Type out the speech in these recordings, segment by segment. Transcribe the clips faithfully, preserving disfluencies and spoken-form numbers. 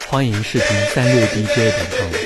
欢迎视听三六 D J 点 com。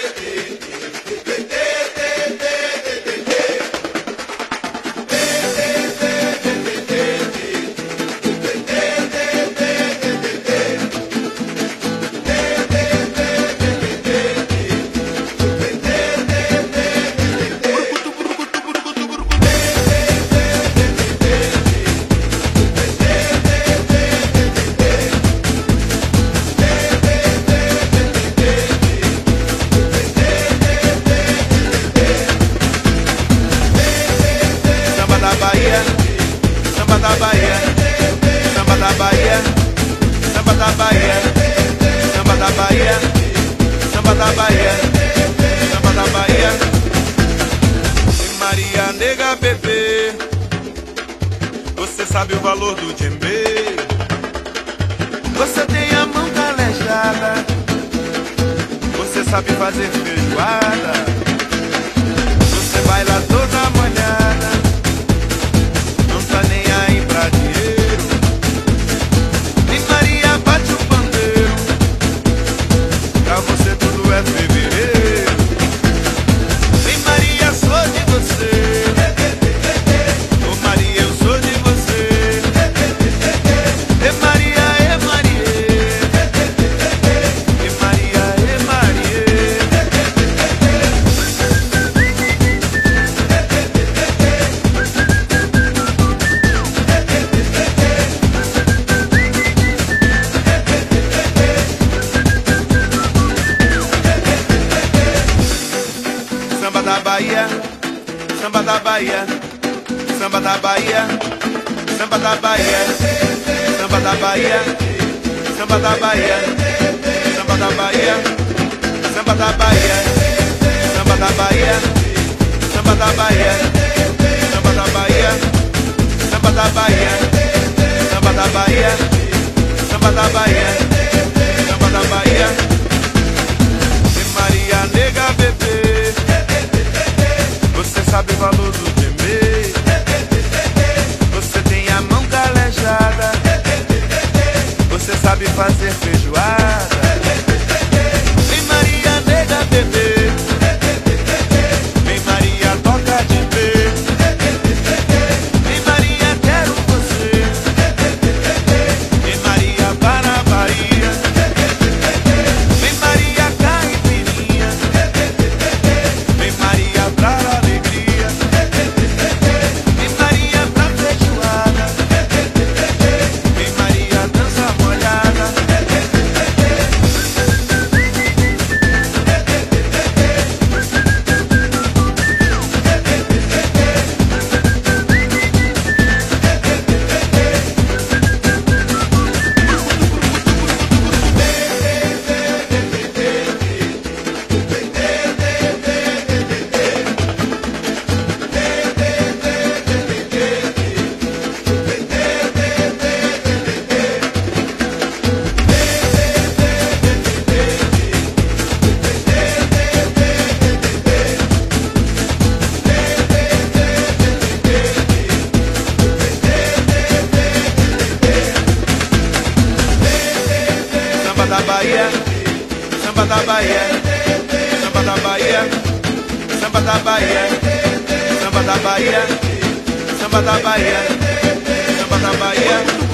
Você sabe o valor do djembe? Você tem a mão calejada, você sabe fazer feijoada, você vai lá toda molhada, não tá nem aí pra dinheiro. Nem Maria bate o pandeiro, pra você tudo é fevereiro. Nem Maria, sou de você. Samba da Bahia, samba da Bahia, samba da Bahia, samba da Bahia, samba da Bahia, samba da Bahia, samba da Bahia, samba da Bahia, samba da Bahia, samba da Bahia, samba da Bahia, samba da Bahia, samba da Bahia, samba da Bahia, samba da Bahia. Maria nega bebê, você sabe o valor do djembe. Você tem a mão calejada, você sabe fazer feijoada. Vem Maria nega bebê, vem Maria toca djembe. Vem Maria quero você, vem Maria para a Bahia. Vem Maria caipirinha, vem Maria pra alegria. Vem Maria pra feijoada, vem Maria dança molhada. Samba da Bahia, samba da Bahia, samba da Bahia, samba da Bahia, samba da Bahia, samba da Bahia, samba da Bahia.